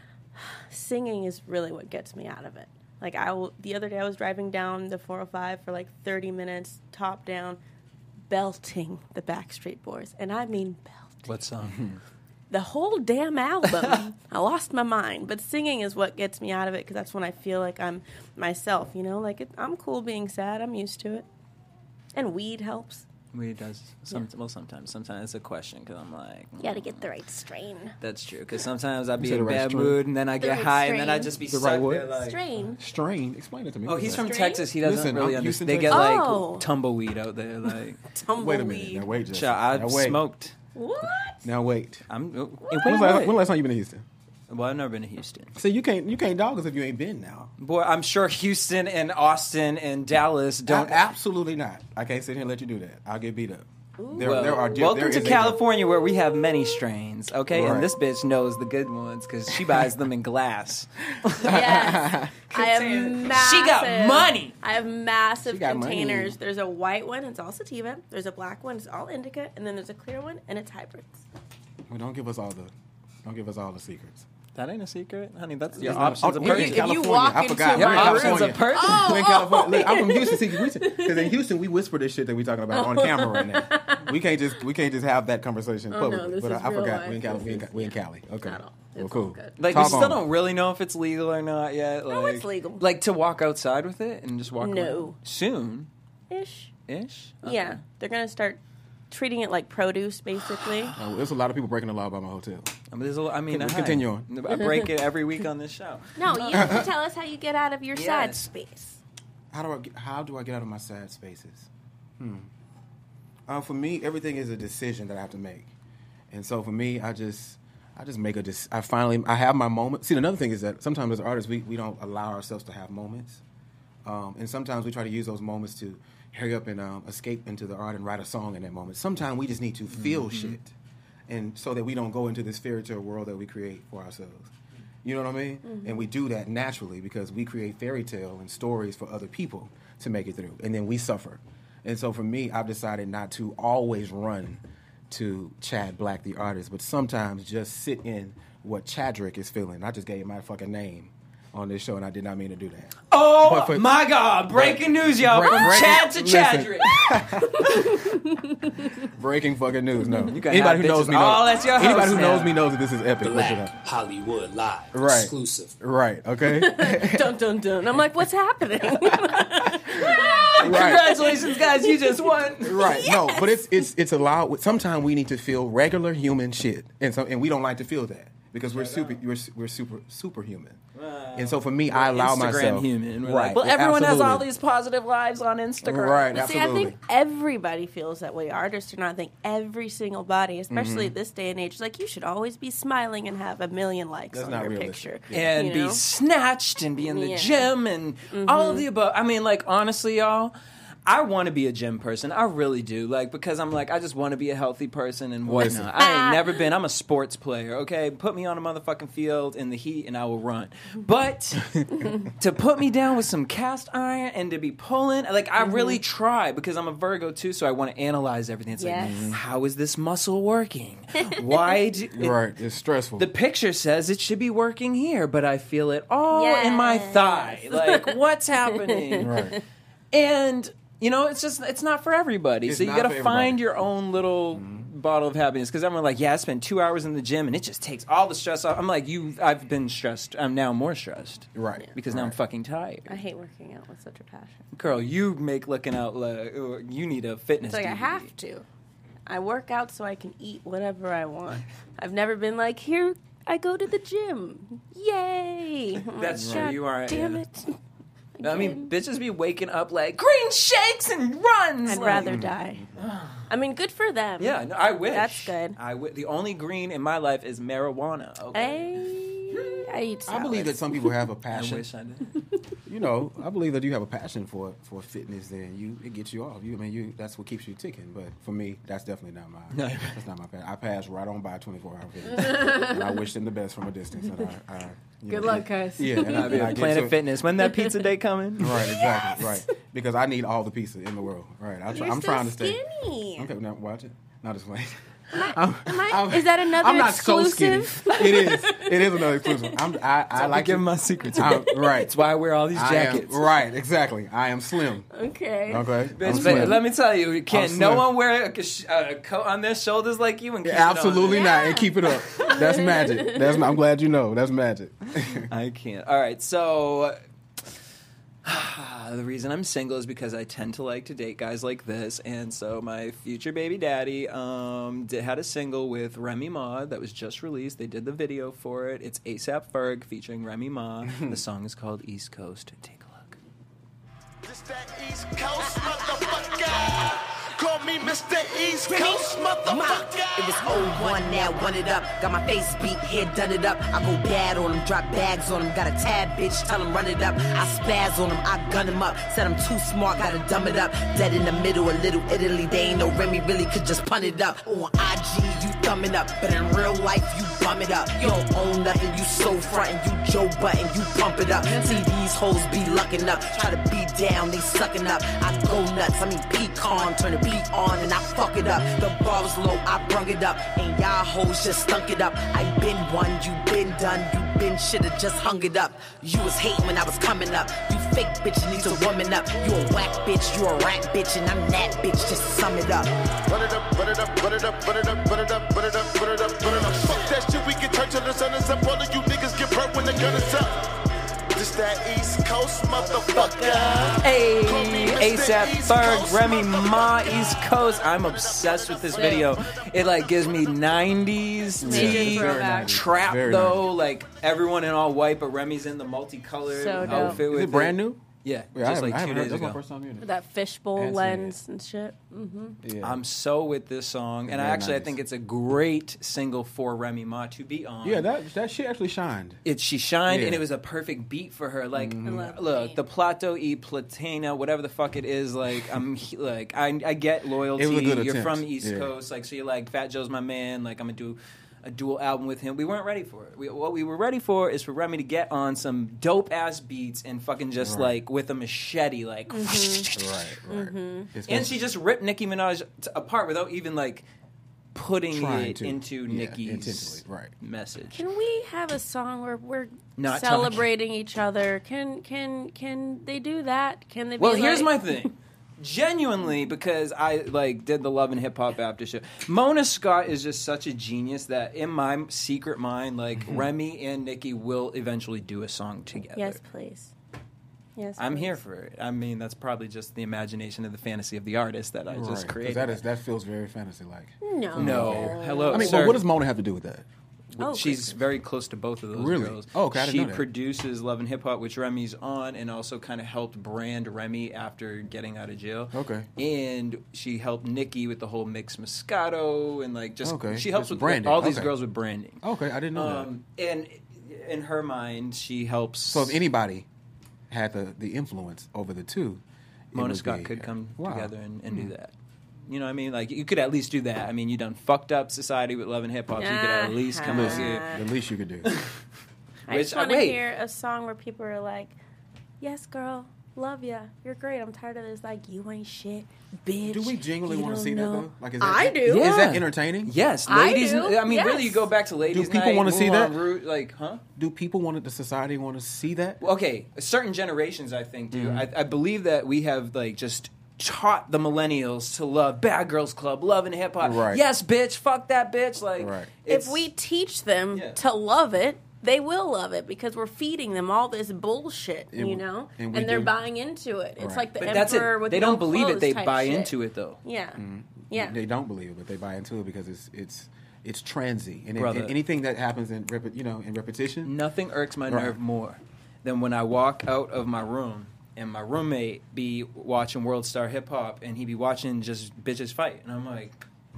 singing is really what gets me out of it. Like the other day I was driving down the 405 for like 30 minutes, top down, belting the Backstreet Boys. And I mean belting. What song? The whole damn album. I lost my mind. But singing is what gets me out of it, because that's when I feel like I'm myself, you know? Like, I'm cool being sad. I'm used to it. And weed helps. Weed does. Well, sometimes. Sometimes it's a question, because I'm like... You gotta get the right strain. That's true, because sometimes I'd be You said in the right bad strain. mood, and then I get right high, and then I strain. just be The stuck right what? there like... Strain. Strain. Explain it to me. Oh, he's from Strain? Texas. He doesn't Listen, really I'm Houston, understand. They get Texas. Oh. like tumbleweed out there. Like, Tumbleweed. Wait a minute. Now wait, Jesse. I've Now wait. smoked. What? Now wait. I'm. When the last time you been to Houston? Well, I've never been to Houston. See, you can't dog us if you ain't been now. Boy, I'm sure Houston and Austin and Dallas don't. Absolutely not. I can't sit here and let you do that. I'll get beat up. There Welcome there to is California, where we have many strains, okay? Right. And this bitch knows the good ones because she buys them in glass. Yes. I have massive. She got money. I have massive She got containers. money. There's a white one, it's all sativa. There's a black one, it's all indica. And then there's a clear one, and it's hybrids. Well, don't give us all the secrets. That ain't a secret, honey. That's your It's options of we're in purchase. California. walk I into forgot. my We're in options California. of purchase. We're in California. Look, I'm from Houston. Because in Houston, we whisper this shit that we're talking about on camera right now. We can't just have that conversation publicly. this But is I real forgot. life. We in Cali. Okay. Not all. Well, It's cool. all good. Like, Talk we still on. don't really know if it's legal or not yet. Like, No, it's legal. Like, to walk outside with it and just walk No. around? Soon. Ish. Ish? Yeah. They're going to start treating it like produce, basically. There's a lot of people breaking the law by my hotel. Continue on. I break it every week on this show. No, you have to tell us how you get out of your sad Yes. space. How do I get out of my sad spaces? For me, everything is a decision that I have to make, and so for me, I just make a decision. I have my moment. See, another thing is that sometimes as artists, we don't allow ourselves to have moments, and sometimes we try to use those moments to hurry up and escape into the art and write a song in that moment. Sometimes we just need to feel shit, and so that we don't go into this fairy tale world that we create for ourselves. You know what I mean? And we do that naturally because we create fairy tale and stories for other people to make it through, and then we suffer. And so for me, I've decided not to always run to Chad Black, the artist, but sometimes just sit in what Chadrick is feeling. I just gave my fucking name on this show, and I did not mean to do that. Oh, But for- my God. Breaking news, y'all. From Chad to Listen. Chadrick. Breaking fucking news. No, You can anybody have who knows bitches me knows. all at your house Anybody who now. knows me knows that this is epic. Look it up. Black Hollywood Live. Right. Exclusive. Right. Okay. Dun, dun, dun. I'm like, what's happening? Congratulations, guys. You just won. Right. No, but it's allowed. Sometimes we need to feel regular human shit, and we don't like to feel that because we're superhuman. And so for me, I allow Instagram myself. human. We're Right. like, well, everyone has all absolutely. these positive lives on Instagram. Right. See, I Absolutely. think everybody feels that way. Artists or not, I think every single body, especially Mm-hmm. this day and age, is like you should always be smiling and have 1 million likes That's on not your realistic. picture. And You be know? snatched and be in the Yeah. gym and all of the above. I mean, like, honestly, y'all, I want to be a gym person. I really do. Like, because I'm like, I just want to be a healthy person and Listen. whatnot. I ain't never been. I'm a sports player, okay? Put me on a motherfucking field in the heat and I will run. But to put me down with some cast iron and to be pulling, like, I really try because I'm a Virgo too, so I want to analyze everything. It's Yes. like, how is this muscle working? Why do... Right, it's stressful. The picture says it should be working here, but I feel it all in my Yes. thigh. Like, what's happening? Right. And, you know, it's not for everybody. It's So you not got for to find everybody. your own little bottle of happiness. Because I'm like, yeah, I spent 2 hours in the gym and it just takes all the stress off. I'm like, I've been stressed. I'm now more stressed. Right. Because now I'm fucking tired. I hate working out with such a passion. Girl, you make looking out like you need a fitness It's like I DVD. have to. I work out so I can eat whatever I want. I've never been like, here, I go to the gym. Yay. I'm That's like, true. God You are, Damn yeah. it. I mean, bitches be waking up like green shakes and runs. I'd like- rather die. I mean, good for them. Yeah, no, I wish. That's good. The only green in my life is marijuana. Okay. I eat I believe that salads. some people have a I passion. wish I did. You know, I believe that you have a passion for fitness. Then it gets you off. That's what keeps you ticking. But for me, that's definitely not my. That's not my passion. I pass right on by 24-hour fitness, and I wish them the best from a distance. And Good luck, guys. Yeah, and I get Planet to- Fitness. When that pizza day coming? Right, exactly, right. Because I need all the pizza in the world. Right, I'm You're trying to so stay. skinny. Okay, now watch it. Not just playing. Is that another I'm not so exclusive? skinny. It is another exclusive. I like give to- my secrets. I'm- right. That's why I wear all these I am- jackets. right, exactly. I am slim. Okay. Okay, I'm Bitch, slim. let me tell you, can I'm no slim. one wear a coat on their shoulders like you and keep Absolutely it on? not. And keep it up. That's magic. I'm glad you know. That's magic. I can't. All right, so the reason I'm single is because I tend to like to date guys like this, and so my future baby daddy had a single with Remy Ma that was just released. They did the video for it. It's ASAP Ferg featuring Remy Ma. The song is called East Coast. Take a look. This that East Coast motherfucker. Call me Mr. East Coast motherfucker. It was 01, now one it up. Got my face beat, head done it up. I go bad on them, drop bags on them. Got a tab bitch, tell them run it up. I spaz on them, I gun them up. Said I'm too smart, gotta dumb it up. Dead in the middle, a little Italy. They ain't no Remy, really could just punt it up. On IG, you thumbing up. But in real life, you bum it up. You don't own nothing, you so frontin'. You Joe Button, you pump it up. See these hoes be lucking up. Try to be down, they sucking up. I go nuts, I mean pecan, turn the beat on and I fuck it up. The bar was low, I brung it up. And y'all hoes just stunk it up. I been one, you been done, you been shoulda just hung it up. You was hating when I was coming up. You fake bitch, you need to woman up. You a whack bitch, you a rat bitch, and I'm that bitch, just sum it up. Run it up, run it up, run it up, run it up, run it up, run it up, run it up, run it up. Fuck that shit, we can turn till the sun is up. All of you niggas get burnt when the gun is up. This that East Coast motherfucker. Hey, Call me Mr. ASAP East Ferg, Coast Remy Ma, motherfucker. East Coast. I'm obsessed with this video. It like gives me 90s Major tea, throwback. trap Very though. Like everyone in all white, but Remy's in the multicolored So dope. outfit. Is with it brand new? Yeah, Yeah, just like I 2 haven't days heard. That's my ago. first time hearing it. That fishbowl Fancy lens and shit. Yeah. I'm so with this song, and Very I nice. think it's a great single for Remy Ma to be on. Yeah, that shit actually shined. She shined, Yeah. and it was a perfect beat for her. Like, love the look, beat. the Plato y Platena, whatever the fuck it is. Like, I get loyalty. It was a good You're attempt. from East Yeah. Coast, like, so you're like, Fat Joe's my man. Like, I'm gonna do a dual album with him. We weren't ready for it. What we were ready for is for Remy to get on some dope ass beats and fucking just Right. like with a machete, like. Right. It's And she just ripped Nicki Minaj apart without even like putting Trying it to. into Yeah, Nicki's intentionally, right. message. Can we have a song where we're Not celebrating each other? Can they do that? Can they? Well, be here's like, my thing. Genuinely, because I like did the Love and Hip Hop after show. Mona Scott is just such a genius that in my secret mind, like Remy and Nicki will eventually do a song together. Yes, please. Yes, I'm please. here for it. I mean, that's probably just the imagination and the fantasy of the artist that I just Right, 'cause created. that feels very fantasy-like. No. No, hello. I mean, sir. but what does Mona have to do with that? Oh, She's very close to both of those Really? girls. Oh, okay, I didn't She know that. produces Love and Hip Hop, which Remy's on, and also kind of helped brand Remy after getting out of jail. Okay. And she helped Nicki with the whole Mix Moscato and like just Okay, she helps just with branding. all these Okay. girls with branding. Okay, I didn't know that. And in her mind, she helps. So if anybody had the influence over the two, Mona would Scott be- could come Wow. together and do that. You know what I mean? Like, you could at least do that. I mean, you done fucked up society with Love and Hip Hop, so you could at least come over here. The least you could do. I just want to wait. hear a song where people are like, "Yes, girl, love ya. You're great. I'm tired of this. Like, you ain't shit, bitch." Do we genuinely You want to don't see know." that though? Like, is that, I do. Yeah. Is that entertaining? Yes, I ladies. do, I mean, really, yes. you go back to ladies' people night, wanna see Moulin that? Rouge, like, huh? Do people want it? The society want to see that? Well, okay, certain generations, I think, do. Mm-hmm. I believe that we have, like, just taught the millennials to love Bad Girls Club, Love and Hip Hop. Right. Yes, bitch, fuck that bitch. Like, Right. it's- If we teach them Yeah. to love it, they will love it because we're feeding them all this bullshit, And- you know, and and, we they're do. buying into it. It's Right. like the but that's emperor it. with They no don't believe it. clothes They type buy shit. into it, though. Yeah, yeah. They don't believe it, but they buy into it because it's transy, and Brother. anything that happens in in repetition. Nothing irks my Right. nerve more than when I walk out of my room and my roommate be watching World Star Hip Hop and he be watching just bitches fight, and I'm like,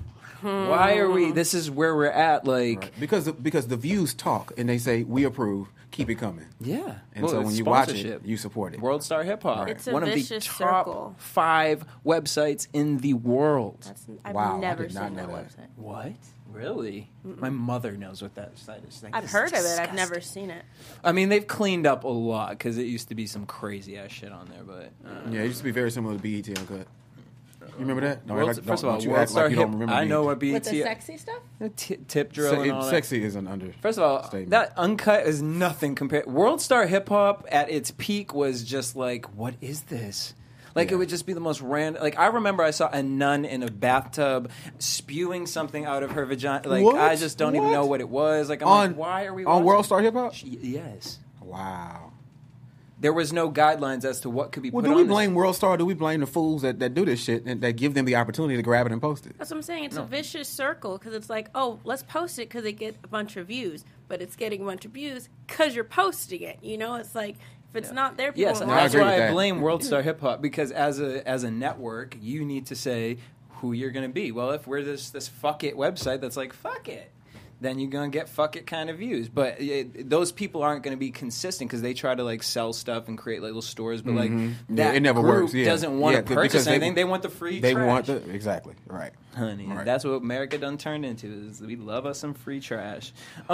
why are we? This is where we're at. Like, Right. Because the views talk and they say we approve, keep it coming. yeah. And Well, so it's when you watch sponsorship. it, you support it. World Star Hip Hop. Right. It's a one of the vicious top circle. 5 websites in the world. I've Wow, I never did not seen know that that. website. What? Really? My mother knows what that site is. Like, I've this heard is of it. I've disgusting. never seen it. I mean, they've cleaned up a lot because it used to be some crazy ass shit on there. But Yeah, it used to be very similar to BET Uncut. You remember that? Don't World, act like- first of don't all, you World act Star like you Hip. don't remember I know BET. what BET. With the sexy stuff? Tip drill and all that. Sexy is an under. First of all, statement. that Uncut is nothing compared. World Star Hip Hop at its peak was just like, what is this? Like, Yeah. it would just be the most random. Like, I remember I saw a nun in a bathtub spewing something out of her vagina. Like, What? I just don't even What? know what it was. Like, I'm like, why are we on watching? World Star Hip Hop? Yes. Wow. There was no guidelines as to what could be Well, put do on we this. blame World Star? Or do we blame the fools that do this shit and that give them the opportunity to grab it and post it? That's what I'm saying. It's a vicious circle because it's like, oh, let's post it because it get a bunch of views, but it's getting a bunch of views because you're posting it. You know, it's like if it's not there, people Yes, won't and No, I that's agree why with I that. blame World Star Hip Hop because as a network, you need to say who you're going to be. Well, if we're this fuck it website that's like fuck it, then you're going to get fuck it kind of views. But those people aren't going to be consistent because they try to like sell stuff and create little stores, but like Yeah, that it never group works. Yeah. doesn't want Yeah, to purchase because anything. They want the free. They trash. want the exactly right. Honey, Right. that's what America done turned into. Is we love us some free trash.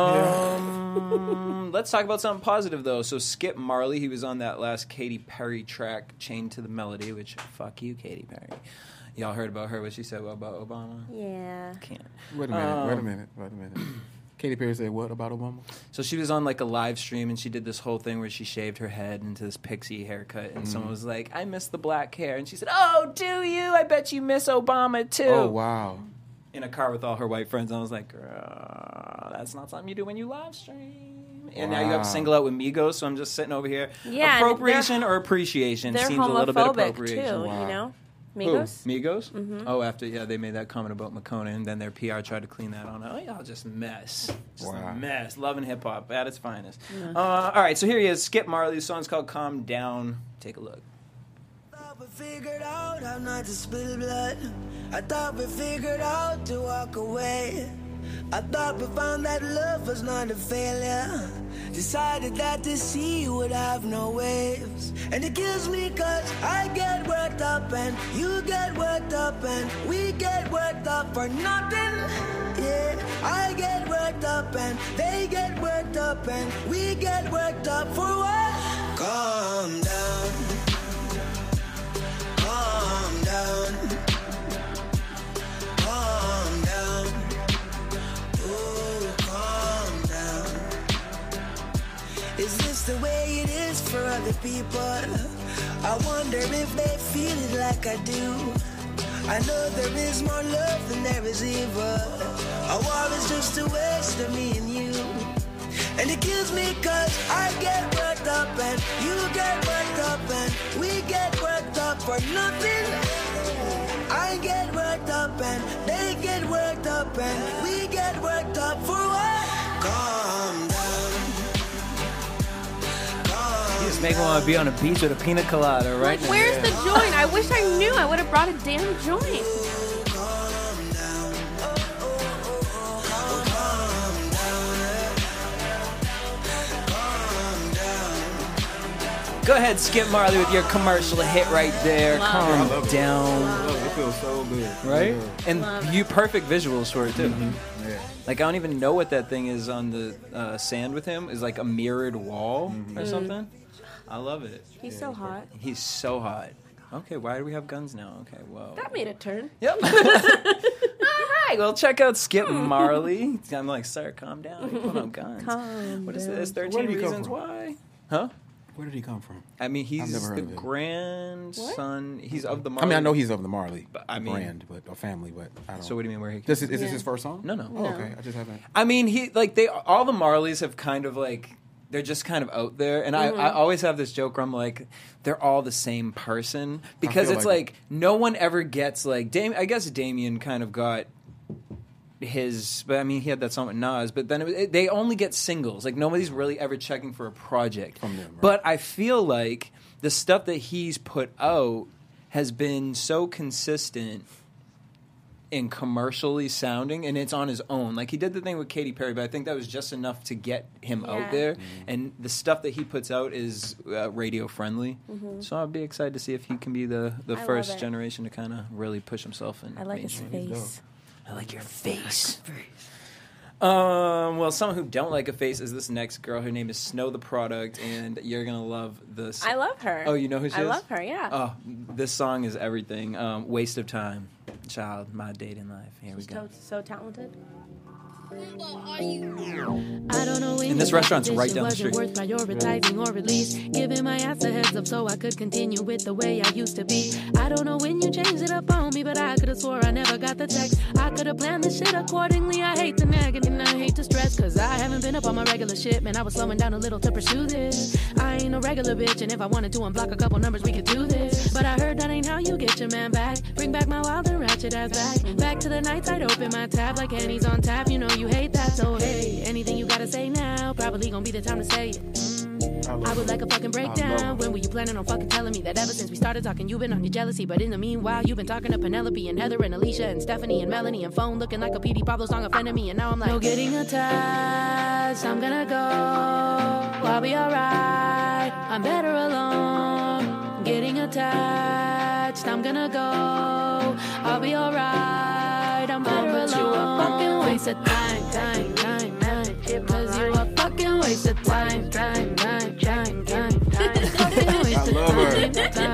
Let's talk about something positive though. So Skip Marley, he was on that last Katy Perry track, "Chained to the Melody," which fuck you, Katy Perry. Y'all heard about her? What she said about Obama? Yeah. Can't. Wait a minute. Katy Perry said what about Obama? So she was on like a live stream and she did this whole thing where she shaved her head into this pixie haircut, and someone was like, "I miss the black hair," and she said, "Oh, do you? I bet you miss Obama too." Oh wow. In a car with all her white friends. I was like, girl, that's not something you do when you live stream. And now you have Wow. to single out with Migos, so I'm just sitting over here. Yeah, and Appropriation or appreciation They're seems a little bit homophobic appropriation. too. Wow. You know, Who? Migos. Migos? Mm-hmm. Oh, after they made that comment about Makona, and then their PR tried to clean that on. Oh, y'all just mess, just Wow. a mess. Love and hip hop at its finest. All right, so here he is, Skip Marley. The song's called "Calm Down." Take a look. thought we figured out how not to spill blood. I thought we figured out to walk away. I thought we found that love was not a failure. Decided that the sea would have no waves. And it kills me cause I get worked up and you get worked up and we get worked up for nothing. Yeah, I get worked up and they get worked up and we get worked up for what? Calm down. Calm down. Calm down. Ooh, calm down. Is this the way it is for other people? I wonder if they feel it like I do. I know there is more love than there is evil. A war is just a waste of me and you. And it kills me cause I get worked up and you get worked up and we get worked up for nothing. I get worked up and they get worked up and we get worked up for what? Calm down. You just make me want to be on a beach with a pina colada right now. Where's the joint? I wish I knew. I would have brought a damn joint. Calm down. Calm down. Calm down. Go ahead, Skip Marley, with your commercial hit right there. Love Calm it. down. It feels so good. Right? Yeah. And you perfect visuals for it, too. Yeah. Like, I don't even know what that thing is on the sand with him. Is like a mirrored wall or something. I love it. He's so hot. He's so hot. Okay, why do we have guns now? Okay, whoa. That made a turn. Yep. All right, well, check out Skip Marley. I'm like, sir, calm down. You put on guns. Calm What is down. this? Where 13 did he come Reasons from? Why? Huh? Where did he come from? I mean, I've he's never heard the of it. grandson. He's of the I Marley. mean, I know he's of the Marley I mean- brand, but or family, but I don't. So what do you mean where he? Is this his first song? No. Oh, okay. I just haven't. I mean, all the Marleys have kind of like, they're just kind of out there. And I always have this joke where I'm like, they're all the same person. Because feel it's like- like, no one ever gets like, I guess Damien kind of got but I mean, he had that song with Nas, but then they only get singles. Like, nobody's really ever checking for a project. From them, right. But I feel like the stuff that he's put out has been so consistent and commercially sounding, and it's on his own. Like, he did the thing with Katy Perry, but I think that was just enough to get him out there. And the stuff that he puts out is radio friendly. So I'll be excited to see if he can be the love first it. generation to kind of really push himself in. I like his mainstream. face. I like your face. Well, someone who don't like a face is this next girl. Her name is Snow the Product, and you're gonna love this. I love her. Oh, you know who she is? I love her, yeah. Oh, this song is everything. Waste of Time, child, my dating life. Here we go. So talented. I don't know when And this you restaurant's thought right this down the wasn't street. worth prioritizing or release. Giving my ass a heads up so I could continue with the way I used to be. I don't know when you changed it up on me, but I could have swore I never got the text. I could have planned this shit accordingly. I hate the nagging and I hate the stress, cause I haven't been up on my regular shit. Man, I was slowing down a little to pursue this. I ain't no regular bitch, and if I wanted to unblock a couple numbers, we could do this. But I heard that ain't how you get your man back. Bring back my wild and ratchet ass back. Back to the nights I'd open my tab like Henny's on tap. You know you hate that, so hey, anything you gotta say now, probably gonna be the time to say it. I would like a fucking breakdown. When were you planning on fucking telling me that ever since we started talking, you've been on your jealousy? But in the meanwhile, you've been talking to Penelope and Heather and Alicia and Stephanie and Melanie and phone looking like a PD Pablo song offended me. And now I'm like, no getting attached, I'm gonna go, I'll be alright, I'm better alone. Getting attached, I'm gonna go, I'll be alright, I'm better alone. But you a fucking waste of time. Cause you a fucking waste of time. I love her.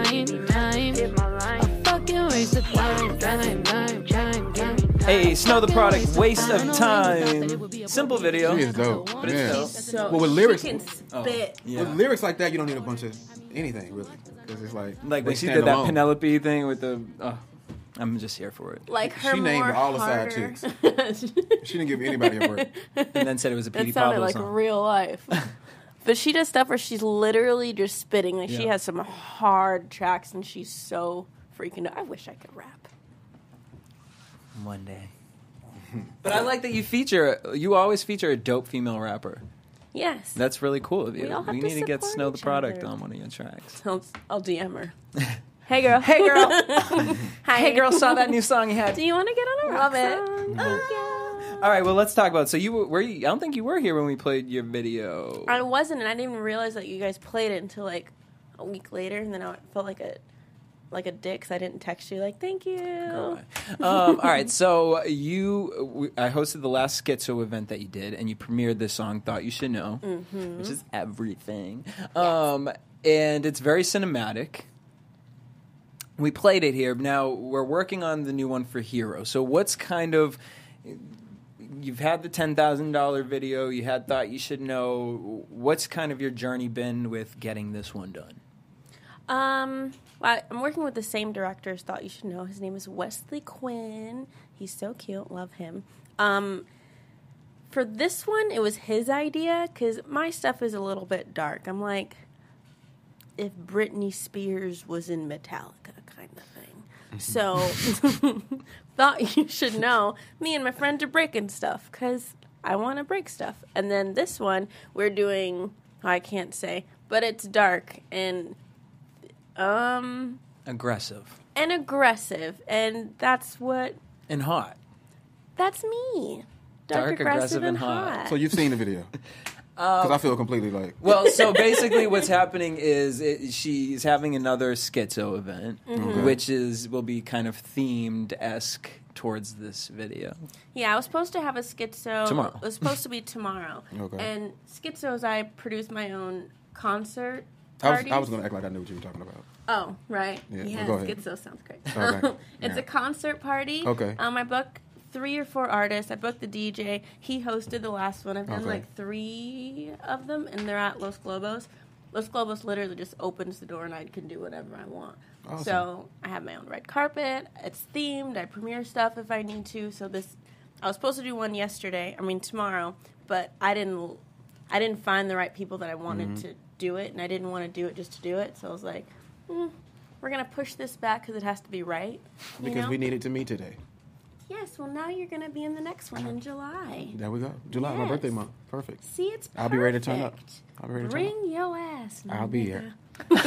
A fucking waste of time. Hey, Snow the Product, Waste of Time. Simple video. She is dope. But it's Yeah. dope. So Well, with lyrics, she can spit. Yeah. with lyrics like that, you don't need a bunch of anything really, because it's like Like they when she stand did that alone. Penelope thing with the. I'm just here for it. Like her She named more all the side harder. chicks. She didn't give anybody a break. And then said it was a That Petey sounded Pablo like song. real life. But she does stuff where she's literally just spitting. Like she Yeah. has some hard tracks, and she's so freaking. I wish I could rap. One day. But I like that you always feature a dope female rapper. Yes. That's really cool of you. We all have We to need to get support Snow the each Product other. on one of your tracks. I'll DM her. Hey girl. Hey girl. Hi. Hey girl, saw that new song you had. Do you want to get on a Love rock it. song? All right, well, let's talk about. So you were you? I don't think you were here when we played your video. I wasn't, and I didn't even realize that you guys played it until like a week later, and then I felt like a dick 'cause I didn't text you like thank you. All right, so I hosted the last Schizo event that you did, and you premiered this song "Thought You Should Know," which is everything. And it's very cinematic. We played it here. Now we're working on the new one for Hero. So what's kind of you've had the $10,000 video. You had Thought You Should Know. What's kind of your journey been with getting this one done? Well, I'm working with the same director as Thought You Should Know. His name is Wesley Quinn. He's so cute. Love him. For this one, it was his idea because my stuff is a little bit dark. I'm like, if Britney Spears was in Metallica kind of thing. So, Thought You Should Know, me and my friends are breaking stuff because I want to break stuff. And then this one, we're doing, I can't say, but it's dark and Aggressive. And that's what, And hot. that's me. Dark, aggressive, and hot. So you've seen the video. Because I feel completely like... Well, so basically what's happening is she's having another schizo event, which will be kind of themed-esque towards this video. Yeah, I was supposed to have a schizo. Tomorrow. It was supposed to be tomorrow. Okay. And schizos, I produce my own concert I parties. was going to act like I knew what you were talking about. Oh, right. Yeah, go ahead. Schizo sounds great. Okay. It's Yeah. a concert party. Okay. I book 3 or 4 artists. I booked the DJ. He hosted the last one. I've done Okay. like 3 of them, and they're at Los Globos. Los Globos literally just opens the door, and I can do whatever I want. Awesome. So I have my own red carpet. It's themed. I premiere stuff if I need to. So I was supposed to do one tomorrow, but I didn't find the right people that I wanted to do it, and I didn't want to do it just to do it. So I was like, we're gonna push this back because it has to be right. Because we needed to meet today. Yes, well, now you're going to be in the next one in July. There we go. July, my Yes. birthday month. Perfect. See, it's perfect. I'll be ready to turn up. I'll be ready to turn up. Bring your ass. I'll be nigga. here.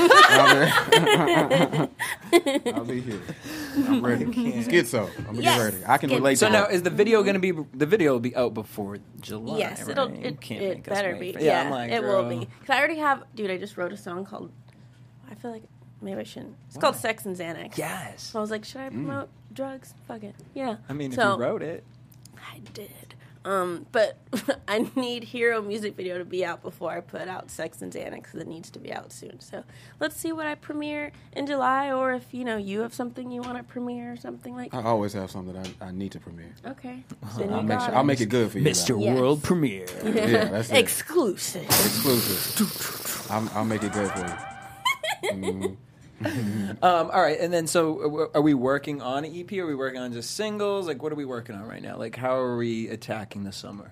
I'll be here. I'm ready. Schizo. I'm going to Yes. get ready. I can Schizo. relate So to now, that. is the video going to be... The video will be out before July, Yes, right? You it can't make us better wait be. for- Yeah, I'm like, it will girl. be. Because I already have... Dude, I just wrote a song called... I feel like maybe I shouldn't. It's called Sex and Xanax. Yes. So I was like, should I promote drugs? Fuck it. Yeah. I mean, if So- you wrote it... I did. But I need Hero music video to be out before I put out Sex and Xanax because it needs to be out soon. So let's see what I premiere in July, or if you have something you want to premiere or something like I that. always have something that I need to premiere. Okay. I'll make it good for you. Mr. Yes. World Premiere. Yeah, that's it. Exclusive. Exclusive. I'll make it good for you. All right, and then so are we working on an EP? Are we working on just singles? Like, what are we working on right now? Like, how are we attacking the summer?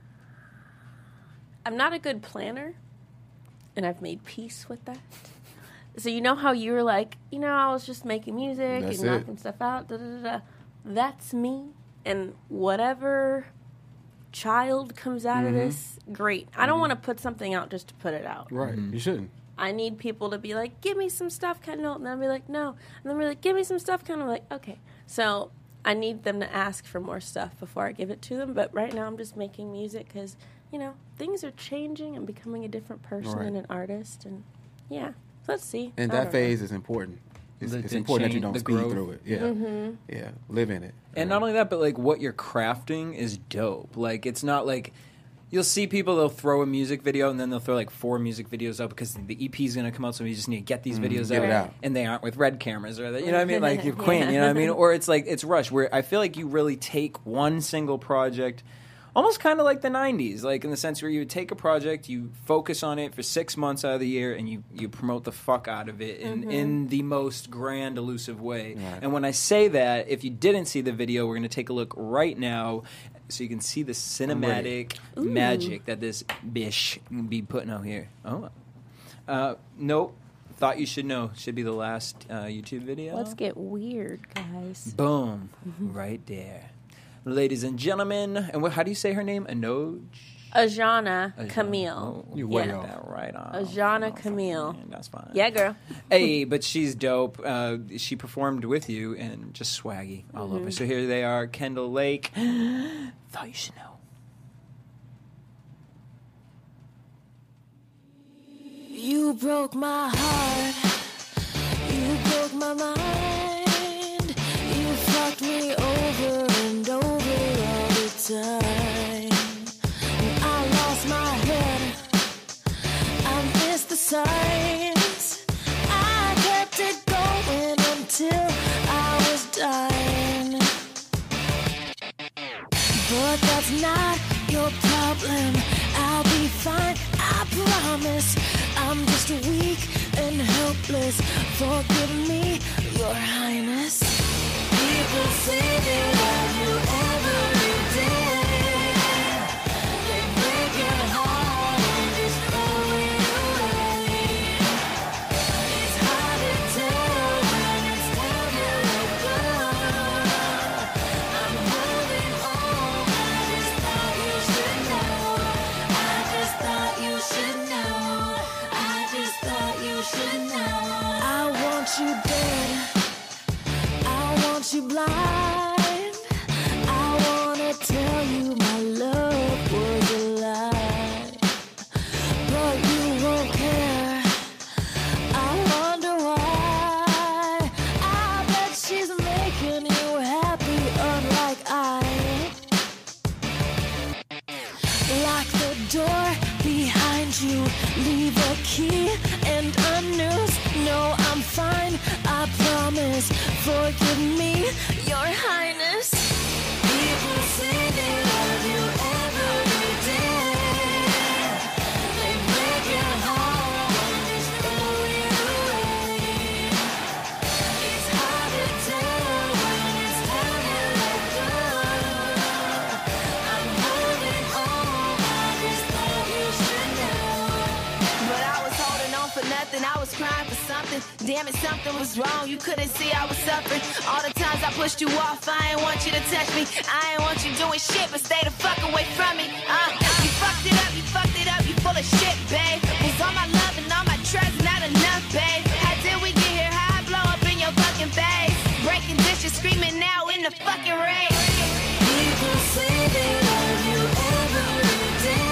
I'm not a good planner, and I've made peace with that. So you know how you were like, I was just making music That's and it. knocking stuff out. Da, da, da, da. That's me, and whatever child comes out of this, great. I don't want to put something out just to put it out. Right. You shouldn't. I need people to be like, give me some stuff, Kendall. And then I'll be like, no. And then be like, give me some stuff, Kendall. I'm like, okay. So I need them to ask for more stuff before I give it to them. But right now I'm just making music because, things are changing. I'm becoming a different person Right. and an artist. And, yeah, let's see. And I that don't phase is important. It's The important that you change, don't the speed growth. through it. Yeah. Yeah. Live in it. And not only that, but like what you're crafting is dope. Like, it's not like you'll see people, they'll throw a music video and then they'll throw like 4 music videos up because the EP is going to come out, so we just need to get these videos get out, it out. and they aren't with red cameras, or you know what I mean, like you're Queen, you know what I mean, or it's like it's Rush, where I feel like you really take one single project, almost kind of like the 90s, like in the sense where you would take a project, you focus on it for 6 months out of the year, and you promote the fuck out of it in the most grand, elusive way. Right. And when I say that, if you didn't see the video, we're going to take a look right now so you can see the cinematic magic that this bish be putting out here. Nope. Thought You Should Know should be the last YouTube video. Let's get weird, guys. Boom. Right there. Ladies and gentlemen, and how do you say her name? Ajana Camille. You way got off. that right on. Ajana Camille. That's fine. Yeah, girl. Hey, but she's dope. She performed with you and just swaggy all over. So here they are, Kendall Lake. Thought You Should Know. You broke my heart. You broke my mind. You fucked me over and over all the time. And I lost my head. I missed the signs. I kept it going until I was dying. But that's not your problem. I'll be fine, I promise. I'm just weak and helpless. Forgive me, Your Highness. People say they love you every day. They break your heart and just throw it away. It's hard to tell when it's time to let go. I'm holding on. I just thought you should know. I just thought you should know. I just thought you should know. I want you dead. I want you blind. I wanna tell you my love was a lie. you leave a key and a noose? No, I'm fine, I promise. Forgive me, Your Highness. People say they love you every day. They break your heart and throw you away. It's hard to tell when it's time to let go. I'm holding on, I just thought you should know. But I was holding on for nothing. I was crying for something. Damn it, something was wrong. You couldn't see I was suffering. All the times I pushed you off, I ain't want you to touch me. I ain't want you doing shit, but stay the fuck away from me. You fucked it up, you full of shit, babe. Was all my love and all my trust not enough, babe? How did we get here? How I blow up in your fucking face? Breaking dishes, screaming now in the fucking rain. People say they love you every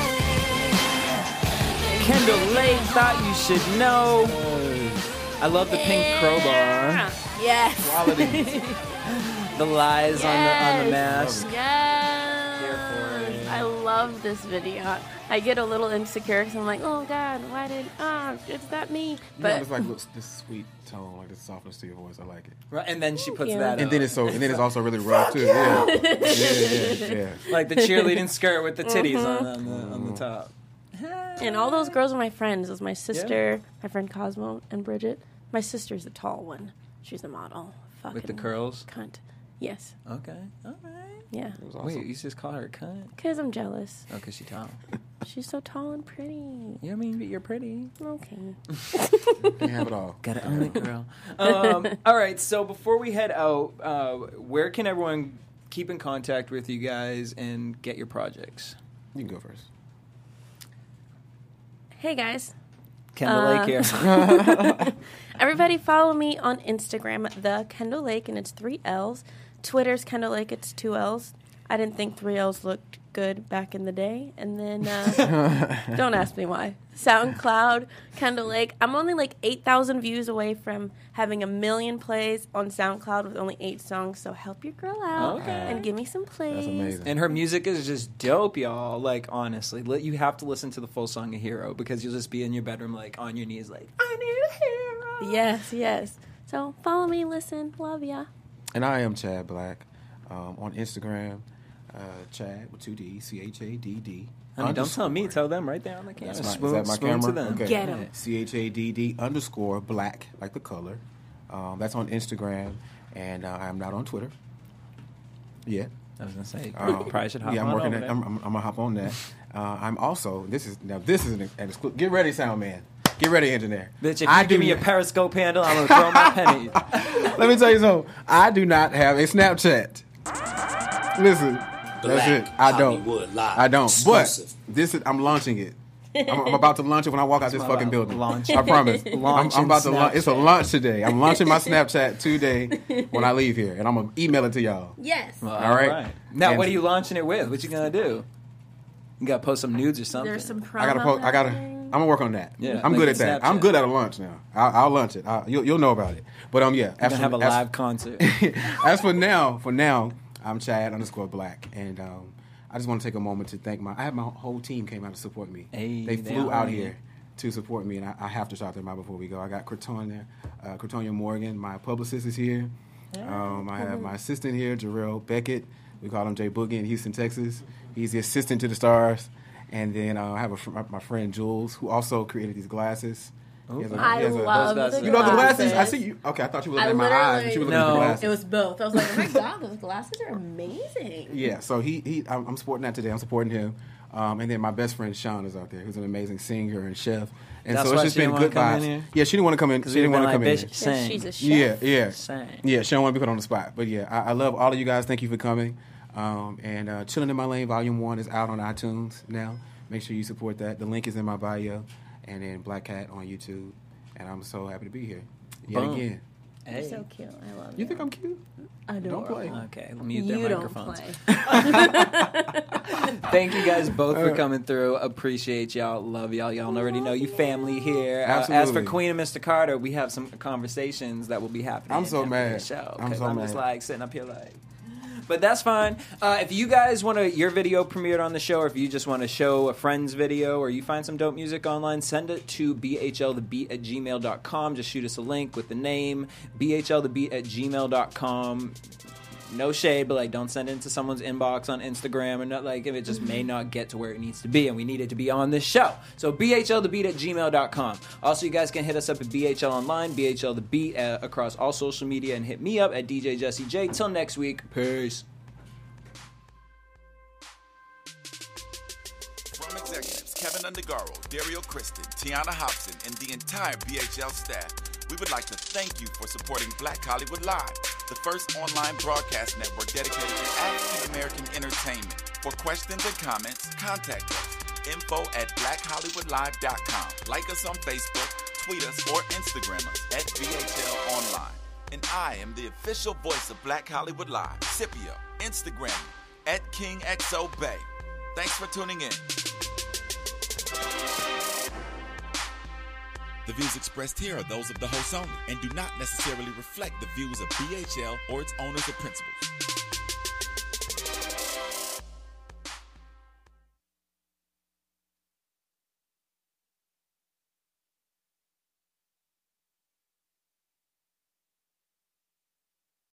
day. Kendall Lake, Thought You Should Know. I love the pink crowbar. Yes. Quality. The lies on the mask. Yes. I love this video. I get a little insecure because I'm like, oh God, it's not me. But it's like this sweet tone, like this softness to your voice. I like it. Right, and then she puts you. that And up. then it's also really rough too. Yeah. Like the cheerleading skirt with the titties on the top. And all those girls are my friends. It was my sister, my friend Cosmo, and Bridget. My sister's the tall one. She's a model. Fucking With the curls? Cunt. Yes. Okay. All right. Yeah. Awesome. Wait, you just call her a cunt? Because I'm jealous. Oh, because she's tall. She's so tall and pretty. Yeah, I mean, you're pretty. Okay. Can't have it all. Gotta own it, girl. All right, so before we head out, where can everyone keep in contact with you guys and get your projects? You can go first. Hey, guys. Kendall Lake here. Everybody follow me on Instagram, the Kendall Lake, and it's 3 L's. Twitter's Kendall Lake, it's 2 L's. I didn't think 3 L's looked good back in the day. And then, don't ask me why. SoundCloud, Kendall Lake. I'm only like 8,000 views away from having 1 million plays on SoundCloud with only 8 songs. So help your girl out and give me some plays. That's amazing. And her music is just dope, y'all. Like, honestly, you have to listen to the full song, A Hero, because you'll just be in your bedroom, like, on your knees, like, I need a hero. Yes. So follow me, listen, love ya. And I am Chad Black on Instagram. Chad with 2 D's, CHADD. Honey, don't tell me, tell them right there on the camera. Is that my camera? To them. Okay. Get 'em. CHADD_ black, like the color. That's on Instagram, and I'm not on Twitter yet. I was gonna say, you probably should hop on I'm working. over there. I'm gonna hop on that. I'm also. This is an exclusive. Get ready, sound man. Get ready, engineer. Bitch, if you give me a Periscope handle, I'm gonna throw my pen at you. Let me tell you something. I do not have a Snapchat. Listen, that's it. I don't. Exclusive. But this is. I'm launching it. I'm about to launch it when I walk out this fucking building. Launch. I promise. Launch I'm about to Snapchat. launch. It's a launch today. I'm launching my Snapchat today when I leave here, and I'm gonna email it to y'all. Yes. Well, All right. Now, And- what are you launching it with? What you gonna do? You gotta post some nudes or something. There's some I gotta promo post. happening. I'm gonna work on that. Yeah, I'm like good at that. Snapchat. I'm good at a lunch now. I'll lunch it. You'll know about it. But yeah. You're gonna have a live concert. As for now, I'm Chad _Black, and I just want to take a moment to thank I had my whole team came out to support me. Hey, they they flew are out here. here to support me, and I have to shout them out before we go. I got Cretonia Morgan, my publicist is here. I have my assistant here, Jarrell Beckett. We call him Jay Boogie in Houston, Texas. He's the assistant to the stars. And then I have my friend Jules, who also created these glasses. He has I love the glasses. You know the glasses? I see you. Okay, I thought you were looking at my eyes, but you were looking at the glasses. It was both. I was like, oh my God, those glasses are amazing. Yeah, so I'm supporting that today. I'm supporting him. And then my best friend Sean is out there, who's an amazing singer and chef. And That's so why it's just she been didn't good wanna come in vibes. here? Yeah, she didn't want to come in. She didn't want to come in. Bitch, sing. She's a chef. Yeah. Sing. Yeah, she don't want to be put on the spot. But yeah, I love all of you guys. Thank you for coming. And Chilling in My Lane Volume 1 is out on iTunes now. Make sure you support that. The link is in my bio. And then Black Cat on YouTube. And I'm so happy to be here. Yet Boom. again. You're so cute. I love you. You think I'm cute? Adorable. Don't play. Okay, mute You their don't microphones. play. Thank you guys both for coming through. Appreciate y'all. Love y'all. Y'all already know you family here. As for Absolutely. Queen and Mr. Carter, we have some conversations that will be happening. I'm so after mad. the show, I'm 'cause so just mad. like sitting up here like. But that's fine. If you guys want your video premiered on the show, or if you just want to show a friend's video, or you find some dope music online, send it to bhlthebeat@gmail.com. Just shoot us a link with the name, bhlthebeat@gmail.com. No shade, but like, don't send it into someone's inbox on Instagram, or not, like, if it just may not get to where it needs to be, and we need it to be on this show. So bhlthebeat@gmail.com. Also, you guys can hit us up at BHL Online, BHL The Beat, across all social media, and hit me up at DJ Jesse J. Till next week, peace. From executives Kevin Undergaro, Dario Kristen, Tiana Hobson, and the entire BHL staff, we would like to thank you for supporting Black Hollywood Live, the first online broadcast network dedicated to African-American entertainment. For questions and comments, contact us. info@blackhollywoodlive.com. Like us on Facebook, tweet us, or Instagram us at BHL Online. And I am the official voice of Black Hollywood Live, Scipio. Instagram me at KingXOBay. Thanks for tuning in. The views expressed here are those of the host only and do not necessarily reflect the views of BHL or its owners or principals.